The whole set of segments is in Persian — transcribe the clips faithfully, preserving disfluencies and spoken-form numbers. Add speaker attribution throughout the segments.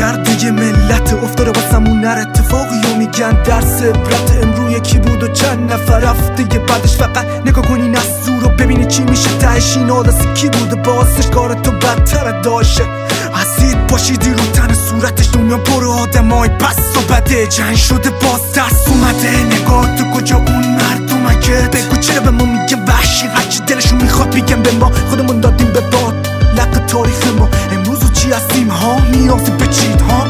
Speaker 1: درد یه ملت افتاده واسمون نر اتفاقی و میگن درس عبرت امرو یکی بود و چند نفر رفته یه بعدش فقط نگاه کنی نسو رو ببینی چی میشه تهش این آدسی کی بوده باسش کار تو بدتر داشه حسید باشیدی رو تن صورتش دنیا پر آدمای پس و بده جنگ شده باز ترس اومده نگاه تو کجا اون مردم اگه بگو چرا به ما میگه وحشی هرچی دلشون میخواد بگم به ما خودمون دادیم به باد لق تاریخ ما امروز و چی هستیم ها نیازی به چید ها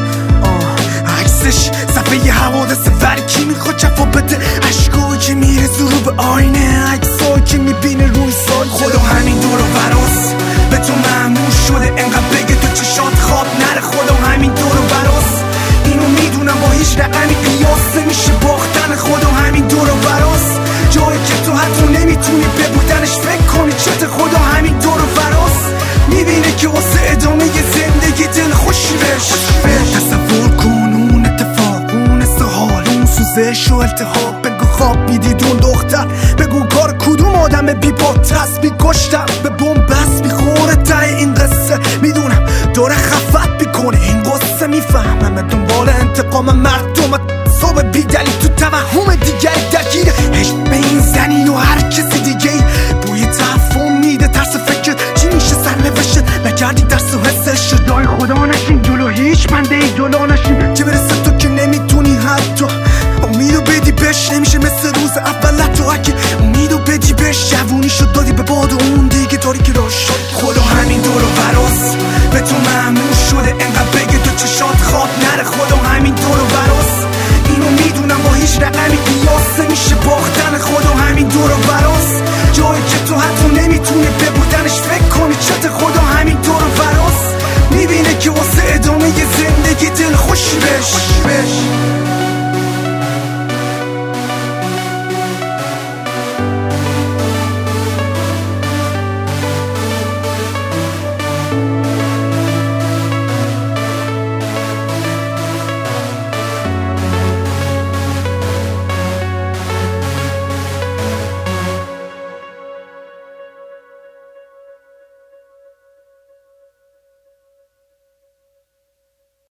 Speaker 1: عکسش صفحه حوادث ولی کی میخواد جفا بده عشقایی که میرزو رو به آینه عکسایی که میبینه روی سایه خدا همین دور و براس به تو معمول شده انقدر بگه تو چشات خواب نره خدا همین دور و براس اینو میدونم با هیچ رقمی قیاس نمیشه باختن خدا همین دور و براس جایی که تو حتی نمیتونی ببودنش فکر کنی چت خدا همین دور و براس میبینه که واسه ادامه زندگی دل خوشی بش تصور کن اون اتفاق اون استحال اون سوزش و التهاب بگو خواب میدید اون دختر بگو کار کدوم آدم بی با تسبیح کشتم به بومبست میخوره ته این قصه میدونم داره خفت میکنه این قصه میفهمم دنبال انتقام مردم صبح بیدلی تو توهم دیگری درگیره عشق به این زنی و هر کسی دیگه بوی تفهم میده ترس فکر چی میشه سر نوشته نکردی درس و حسش شد دای خدا نشین جلو هیچ بنده ای جلو نشین چه برسه تو که نمیتونی حتی امیدو بدی بهش نمیشه مثل روز اول تو اگه امیدو بدی بهش جوونی شد دادی به باد و اون دیگه داری که داشت خدا همین دور و براس به تو معمول شده انقدر بگه تو چشات خواب نره خدا همین دور و براس اینو میدونم با هیچ رقمی قیاس نمیشه باختن خدا همین دور و براس جایی که تو حتی نمیتونی ببودنش فکر کنی چت خدا همین دور و براس میبینه که واسه ادامه زندگی دل خوشی بش